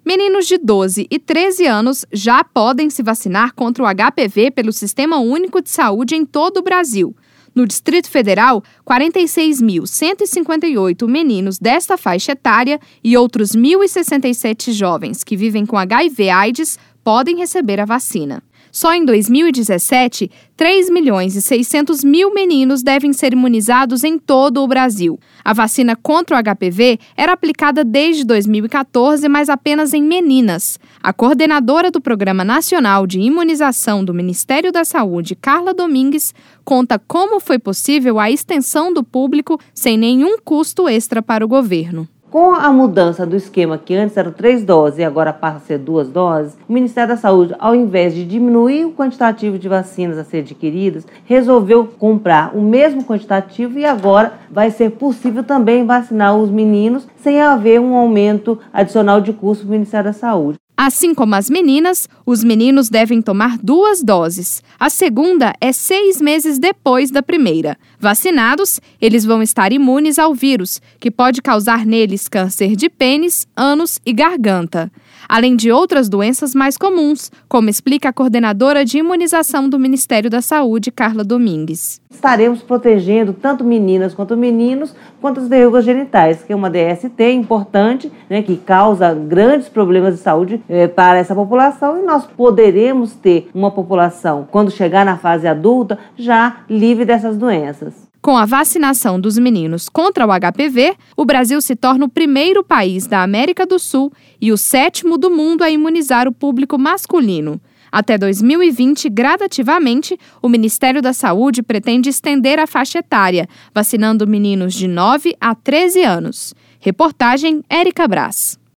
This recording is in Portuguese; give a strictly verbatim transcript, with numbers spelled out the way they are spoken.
Meninos de doze e treze anos já podem se vacinar contra o H P V pelo Sistema Único de Saúde em todo o Brasil. No Distrito Federal, quarenta e seis mil cento e cinquenta e oito meninos desta faixa etária e outros mil e sessenta e sete jovens que vivem com H I V/AIDS podem receber a vacina. Só em dois mil e dezessete, três milhões e seiscentos mil meninos devem ser imunizados em todo o Brasil. A vacina contra o H P V era aplicada desde dois mil e quatorze, mas apenas em meninas. A coordenadora do Programa Nacional de Imunização do Ministério da Saúde, Carla Domingues, conta como foi possível a extensão do público sem nenhum custo extra para o governo. Com a mudança do esquema, que antes eram três doses e agora passa a ser duas doses, o Ministério da Saúde, ao invés de diminuir o quantitativo de vacinas a ser adquiridas, resolveu comprar o mesmo quantitativo e agora vai ser possível também vacinar os meninos sem haver um aumento adicional de custo do Ministério da Saúde. Assim como as meninas, os meninos devem tomar duas doses. A segunda é seis meses depois da primeira. Vacinados, eles vão estar imunes ao vírus, que pode causar neles câncer de pênis, ânus e garganta, além de outras doenças mais comuns, como explica a coordenadora de imunização do Ministério da Saúde, Carla Domingues. Estaremos protegendo tanto meninas quanto meninos quanto as verrugas genitais, que é uma D S T importante, né, que causa grandes problemas de saúde eh, para essa população, e nós poderemos ter uma população, quando chegar na fase adulta, já livre dessas doenças. Com a vacinação dos meninos contra o H P V, o Brasil se torna o primeiro país da América do Sul e o sétimo do mundo a imunizar o público masculino. Até dois mil e vinte, gradativamente, o Ministério da Saúde pretende estender a faixa etária, vacinando meninos de nove a treze anos. Reportagem Érica Brás.